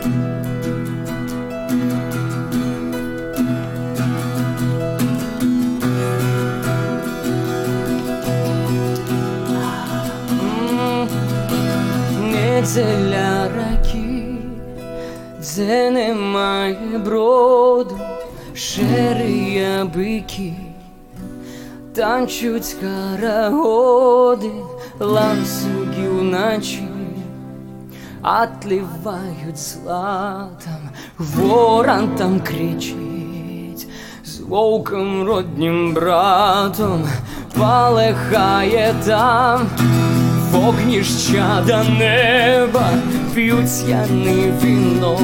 Неделя раки, де немає броду, шерія бики, танчуть карагоди, ланцюги вночі отливають златом, ворон там кричить, з вовком роднім братом полихає там. Вогнища неба п'ють яне вино,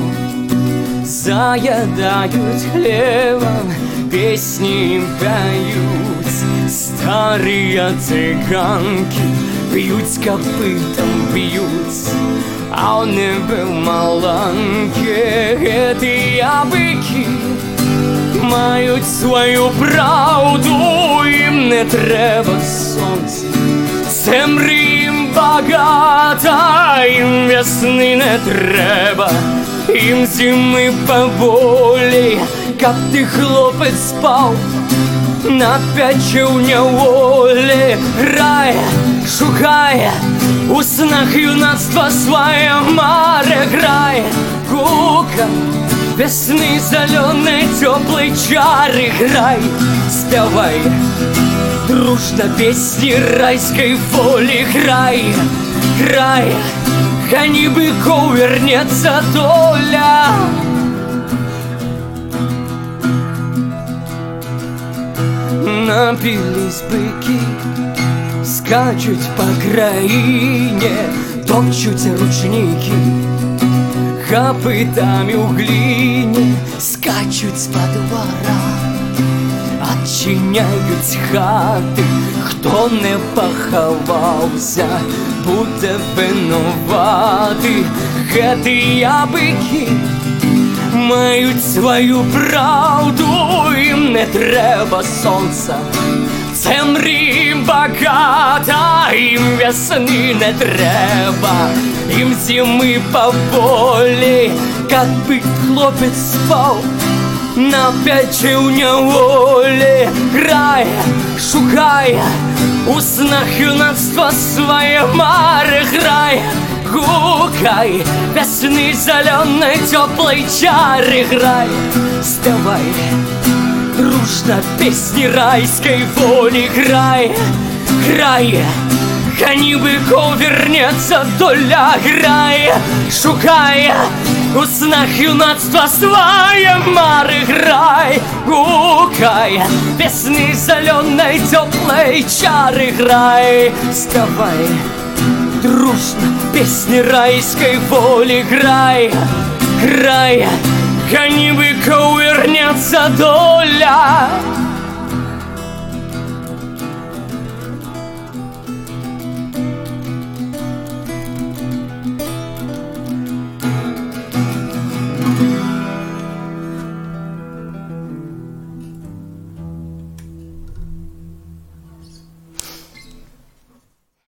заядають хлебом, пісні п'ють, старі циганки п'ють копитом б'ють, а у небе маланки, ті бики мають свою правду, їм не треба сонця, це мріям багато, їм весни не треба, їм зими поволі, як ти хлопець спав на печі в неволі. Грає, шукає у снах юнацтва своє море, грає кука весни зеленой теплой чары, грай, спевай дружно песни райской воли, грай, грай, гони быков, вернется доля. Напились быки, скачут по краине, топчут ручники, копытами в глине скачуть з подвора, отчиняють хати, хто не поховався, буде винуватий. Ті бики мають свою правду, їм не треба сонця, це мрій багато, їм весни не треба, їм зими поволі, як би хлопець спав на печі в неволі. Грає, шукає у снах юнацтва своє море, грає, гукай весни зеленой теплой чары, грай, спевай дружно песни райской воли, грай, грай, гони быков, вернется доля, грай, шукай у снах юнацтва своє море, грай, гукай весны зеленой теплой чары, грай, спевай дружно песни райской воли, грай, грай, гони быков, вернется доля.